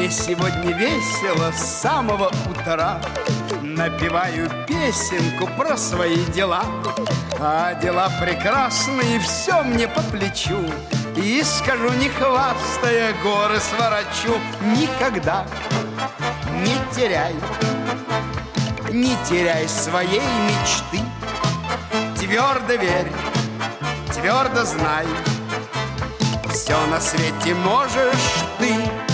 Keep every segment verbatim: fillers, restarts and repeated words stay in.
Мне сегодня весело с самого утра. Напеваю песенку про свои дела. А дела прекрасные, все мне по плечу. И скажу, не хвастая, горы сворочу. Никогда не теряй, не теряй своей мечты. Твердо верь, твердо знай, все на свете можешь ты.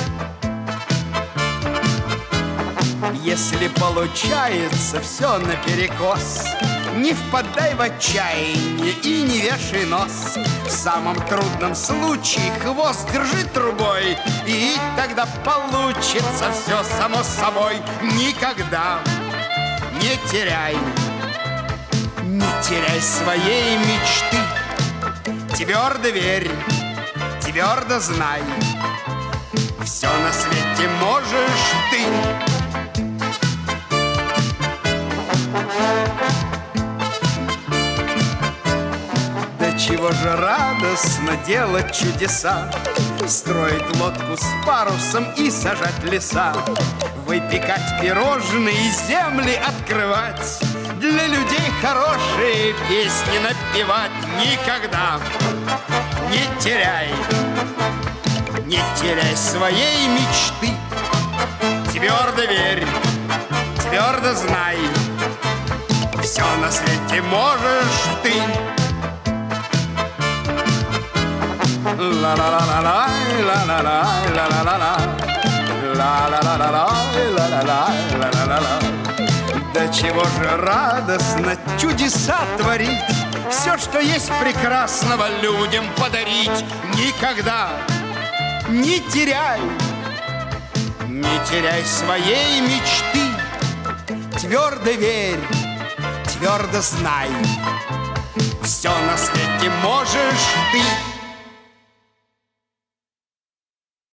Если получается все наперекос, не впадай в отчаяние и не вешай нос. В самом трудном случае хвост держи трубой, и тогда получится все само собой. Никогда не теряй, не теряй своей мечты. Твердо верь, твердо знай, все на свете можешь ты. Да чего же радостно делать чудеса, строить лодку с парусом и сажать леса, выпекать пирожные, земли открывать, для людей хорошие песни напевать. Никогда не теряй, не теряй своей мечты. Твердо верь, твердо знай, все на свете можешь ты. Ла-ла-ла-ла-ла, ла-ла-ла, ла-ла-ла-ла, ла-ла-ла-ла, ла-ла-ла, ла-ла-ла. Да чего же радостно чудеса творить, все, что есть прекрасного, людям подарить. Никогда не теряй, не теряй своей мечты. Твердо верь, твердо знай,